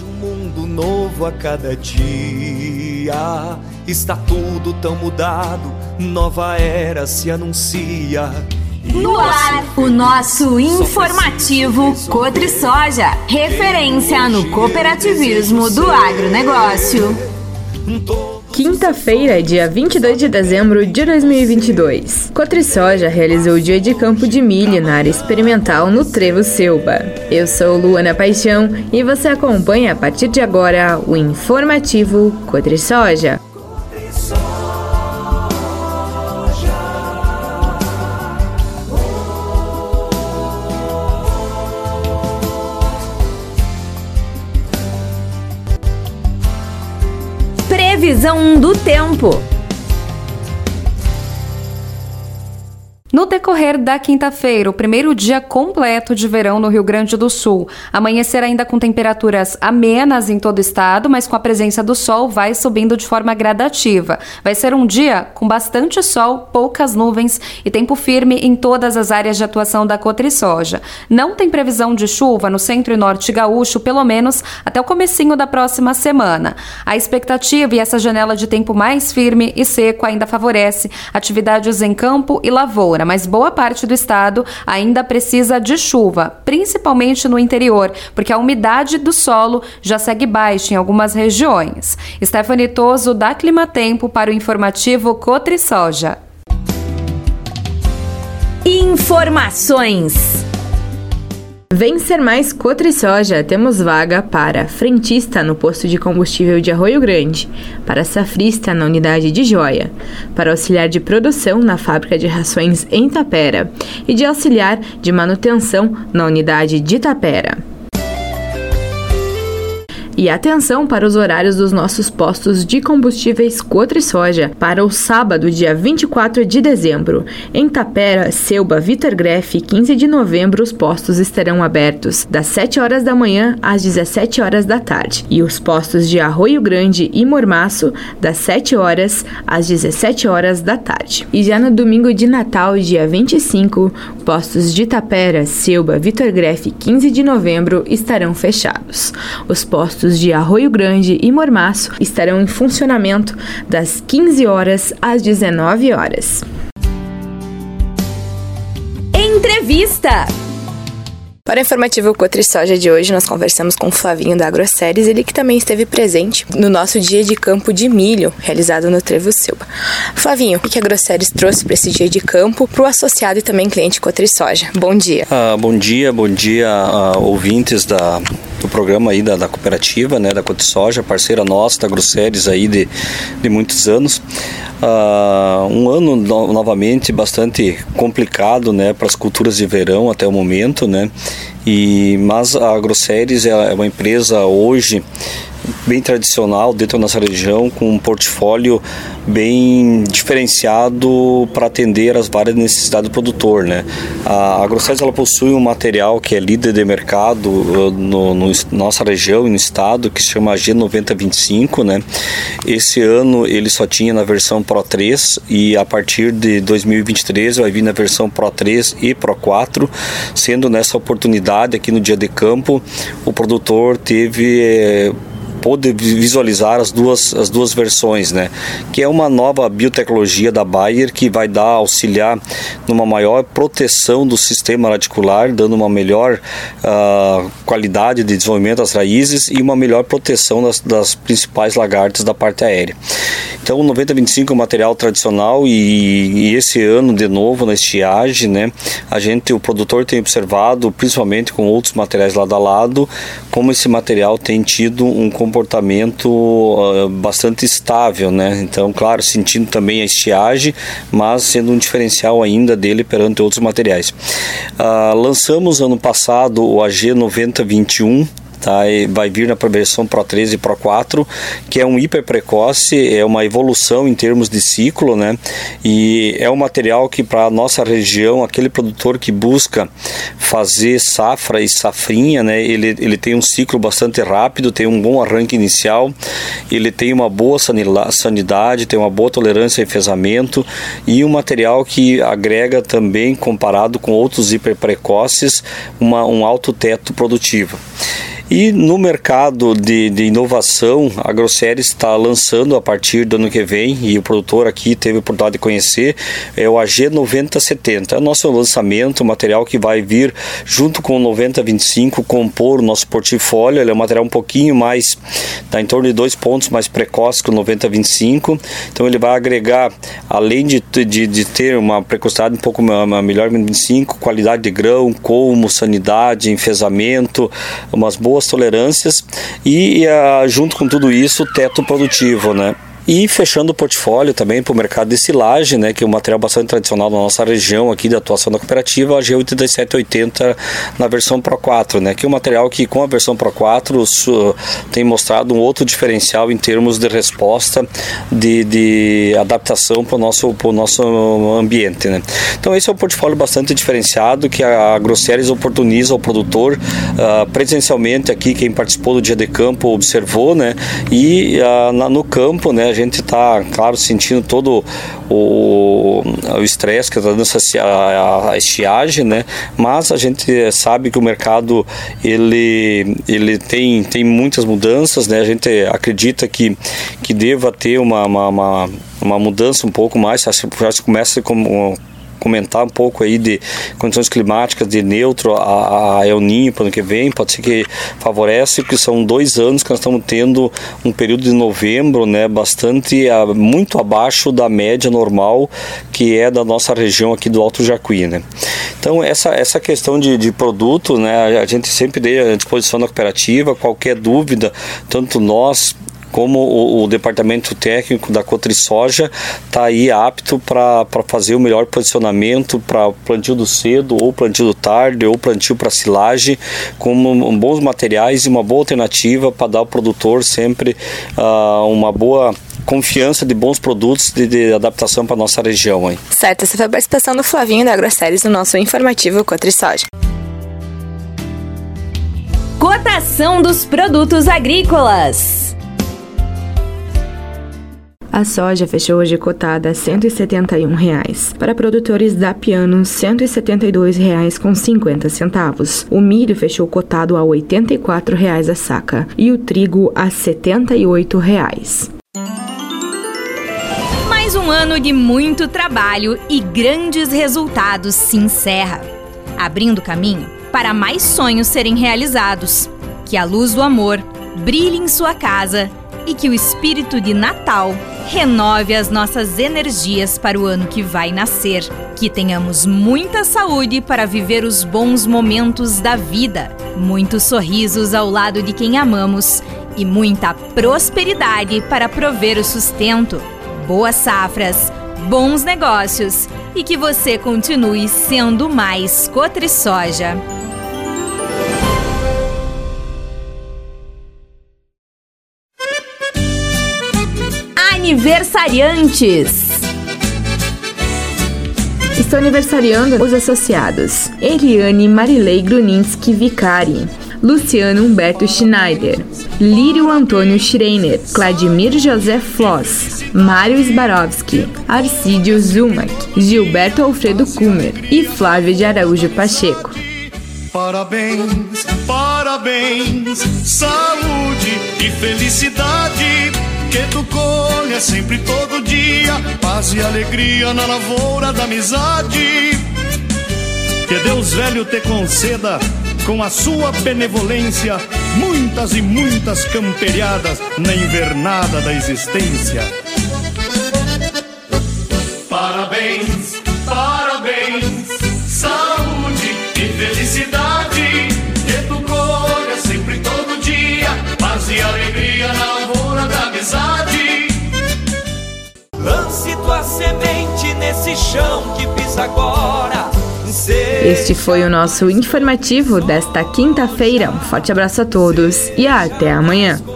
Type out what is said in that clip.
Vejo um mundo novo a cada dia. Está tudo tão mudado, nova era se anuncia. No ar, o nosso informativo Cotrisoja, referência no cooperativismo do agronegócio. Quinta-feira, dia 22 de dezembro de 2022. Cotrisoja realizou o dia de campo de milho na área experimental no Trevo Selba. Eu sou Luana Paixão e você acompanha a partir de agora o informativo Cotrisoja. Previsão do tempo. No decorrer da quinta-feira, o primeiro dia completo de verão no Rio Grande do Sul. Amanhecer ainda com temperaturas amenas em todo o estado, mas com a presença do sol vai subindo de forma gradativa. Vai ser um dia com bastante sol, poucas nuvens e tempo firme em todas as áreas de atuação da Cotrisoja. Não tem previsão de chuva no centro e norte gaúcho, pelo menos até o comecinho da próxima semana. A expectativa e essa janela de tempo mais firme e seco ainda favorece atividades em campo e lavoura, mas boa parte do estado ainda precisa de chuva, principalmente no interior, porque a umidade do solo já segue baixa em algumas regiões. Stephanie Toso da Climatempo para o informativo Cotrisoja. Informações. Vem ser mais Cotrisoja, temos vaga para frentista no posto de combustível de Arroio Grande, para safrista na unidade de Joia, para auxiliar de produção na fábrica de rações em Tapera e de auxiliar de manutenção na unidade de Tapera. E atenção para os horários dos nossos postos de combustíveis Cotrisoja para o sábado, dia 24 de dezembro. Em Tapera, Selba, Vitor Greff, 15 de novembro, os postos estarão abertos das 7 horas da manhã às 17 horas da tarde. E os postos de Arroio Grande e Mormaço, das 7 horas às 17 horas da tarde. E já no domingo de Natal, dia 25, postos de Tapera, Selba, Vitor Greff, 15 de novembro, estarão fechados. Os postos de Arroio Grande e Mormaço estarão em funcionamento das 15 horas às 19 horas. Entrevista. Para o informativo Cotrisoja de hoje, nós conversamos com o Flavinho da Agroceres, ele que também esteve presente no nosso dia de campo de milho, realizado no Trevo Selba. Flavinho, o que a Agroceres trouxe para esse dia de campo para o associado e também cliente Cotrisoja? Bom dia. Bom dia, ouvintes do programa aí da cooperativa, né, da Cotrisoja, parceira nossa da Agroceres aí de muitos anos. Um ano novamente bastante complicado, né, para as culturas de verão até o momento, né, mas a Agroceres é uma empresa hoje bem tradicional dentro da nossa região, com um portfólio bem diferenciado para atender as várias necessidades do produtor, né? A Agroceres ela possui um material que é líder de mercado no nossa região e no estado, que se chama G9025, né? Esse ano ele só tinha na versão Pro 3 e a partir de 2023 vai vir na versão Pro 3 e Pro 4, sendo nessa oportunidade aqui no dia de campo o produtor pôde visualizar as duas versões, né? Que é uma nova biotecnologia da Bayer que vai auxiliar numa maior proteção do sistema radicular, dando uma melhor qualidade de desenvolvimento das raízes e uma melhor proteção das principais lagartas da parte aérea. Então o 9025 é um material tradicional e esse ano de novo na estiagem, né? O produtor tem observado, principalmente com outros materiais lado a lado, como esse material tem tido um comportamento bastante estável, né? Então, claro, sentindo também a estiagem, mas sendo um diferencial ainda dele perante outros materiais. Lançamos ano passado o AG 9021, tá? Vai vir na versão Pro 3 e Pro 4, que é um hiper precoce, é uma evolução em termos de ciclo, né? E é um material que para a nossa região, aquele produtor que busca fazer safra e safrinha, né? Ele tem um ciclo bastante rápido, tem um bom arranque inicial, ele tem uma boa sanidade, tem uma boa tolerância a enfesamento e um material que agrega também, comparado com outros hiper precoces, um alto teto produtivo. E no mercado de inovação, a Grosseries está lançando a partir do ano que vem, e o produtor aqui teve a oportunidade de conhecer, é o AG 9070. É o nosso lançamento, o material que vai vir junto com o 9025 compor o nosso portfólio. Ele é um material um pouquinho mais, está em torno de 2 pontos mais precoce que o 9025. Então ele vai agregar, além de ter uma precocidade um pouco melhor que o 25, qualidade de grão, colmo, sanidade, enfesamento, umas boas tolerâncias e junto com tudo isso, teto produtivo, né? E fechando o portfólio também para o mercado de silagem, né, que é um material bastante tradicional da nossa região aqui da atuação da cooperativa, a G8780 na versão Pro 4, né, que é um material que com a versão Pro 4 tem mostrado um outro diferencial em termos de resposta de adaptação para o nosso ambiente, né. Então esse é um portfólio bastante diferenciado que a Grosseries oportuniza ao produtor presencialmente aqui. Quem participou do dia de campo observou, né, e no campo, né, a gente está, claro, sentindo todo o estresse que está dando a estiagem, né? Mas a gente sabe que o mercado ele tem muitas mudanças, né? A gente acredita que deva ter uma mudança um pouco mais. Já se começa comentar um pouco aí de condições climáticas de neutro a El Niño para o ano que vem. Pode ser que favorece, que são 2 anos que nós estamos tendo um período de novembro, né, muito abaixo da média normal que é da nossa região aqui do Alto Jacuí, né. Então essa questão de produto, né, a gente sempre deixa à disposição da cooperativa. Qualquer dúvida, tanto nós como o departamento técnico da CotriSoja está aí apto para fazer o melhor posicionamento para plantio do cedo, ou plantio do tarde, ou plantio para silagem, com bons materiais e uma boa alternativa para dar ao produtor sempre uma boa confiança de bons produtos de adaptação para a nossa região. Hein? Certo, essa foi a participação do Flavinho da Grosseries no nosso informativo CotriSoja. Cotação dos produtos agrícolas. A soja fechou hoje cotada a R$ 171,00. Para produtores da Piano, R$ 172,50. O milho fechou cotado a R$ 84,00 a saca e o trigo a R$ 78,00. Mais um ano de muito trabalho e grandes resultados se encerra, abrindo caminho para mais sonhos serem realizados. Que a luz do amor brilhe em sua casa e que o espírito de Natal renove as nossas energias para o ano que vai nascer. Que tenhamos muita saúde para viver os bons momentos da vida, muitos sorrisos ao lado de quem amamos e muita prosperidade para prover o sustento, boas safras, bons negócios e que você continue sendo mais CotriSoja. Aniversariantes. Estão aniversariando os associados: Eliane Marilei Gruninski Vicari, Luciano Humberto Schneider, Lírio Antônio Schreiner, Vladimir José Floss, Mário Sbarowski, Arcídio Zumac, Gilberto Alfredo Kummer e Flávia de Araújo Pacheco. Parabéns, parabéns, saúde e felicidade, que tu colha sempre todo dia, paz e alegria na lavoura da amizade. Que Deus velho te conceda, com a sua benevolência, muitas e muitas camperiadas na invernada da existência. Parabéns, parabéns, saúde e felicidade, que tu colha sempre todo dia, paz e alegria na lavoura da amizade. Lance tua semente nesse chão que pisa agora. Este foi o nosso informativo desta quinta-feira. Um forte abraço a todos e até amanhã.